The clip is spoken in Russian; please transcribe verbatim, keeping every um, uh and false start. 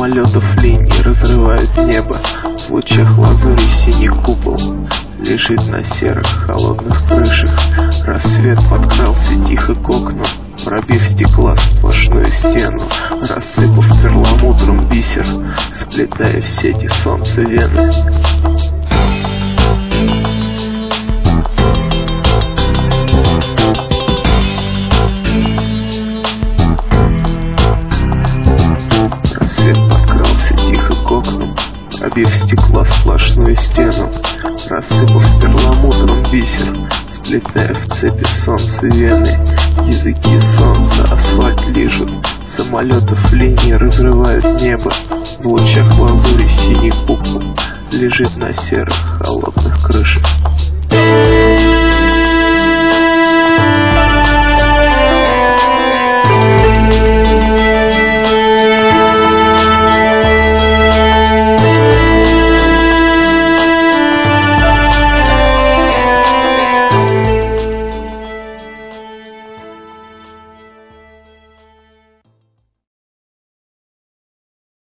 самолетов линии разрывают небо. В лучах лазури синий купол лежит на серых холодных крышах. Рассвет подкрался тихо к окнам, пробив стекла сплошную стену, рассыпав перламутром бисер, сплетая в сети солнца вены. Пробив стекла сплошную стену, рассыпав перламутром бисер, сплетая в цепи солнца вены. Языки солнца асфальт лижут, самолетов линии разрывают небо. В лучах лазури синий купол лежит на серых холодных крышах.